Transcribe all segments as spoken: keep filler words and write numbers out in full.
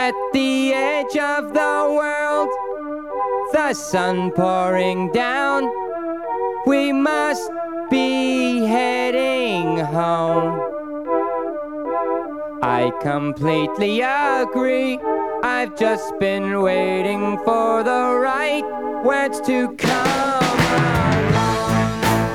At the edge of the world, the sun pouring down, we must be heading home. I completely agree. I've just been waiting for the right words to come along.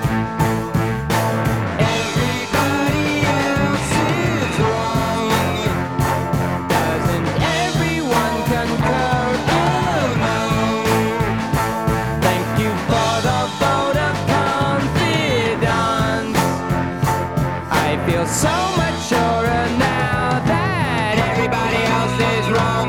Everybody else is wrong. Doesn't everyone concur? Oh no. Thank you for the vote of confidence. I feel so much surer now that everybody else is wrong.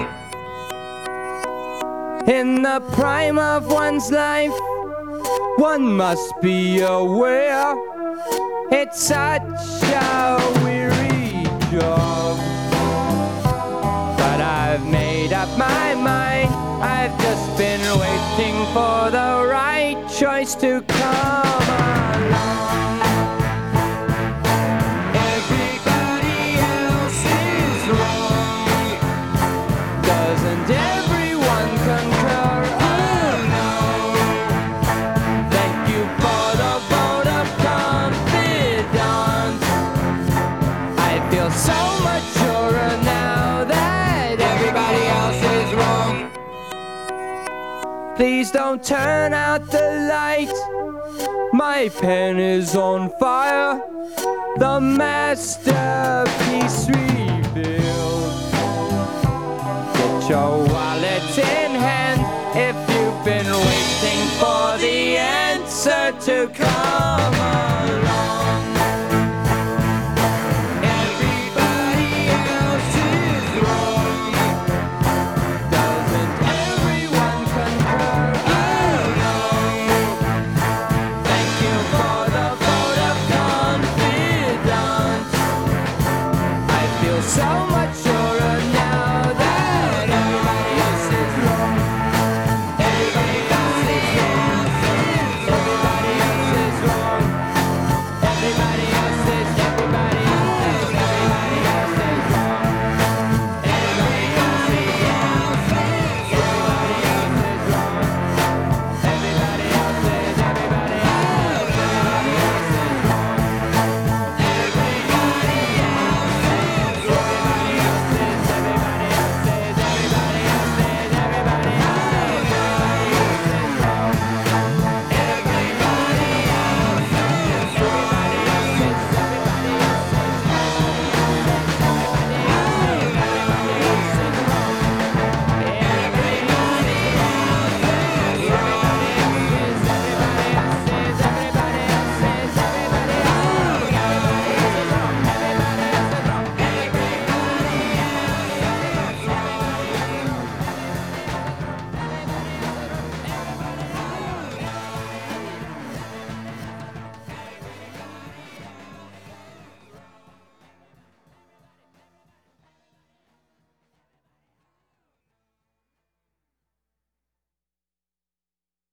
In the prime of one's life, one must be aware it's such a weary job. But I've made up my mind. I've just been waiting for the right choice to come along. Everybody else is wrong. Doesn't everyone concur? Oh no. Thank you for the vote of confidence. I feel so much surer now that everybody else is wrong. Please don't turn out the light. My pen is on fire. The masterpiece revealed. Get your wallet in hand if you've been waiting for the answer to come along.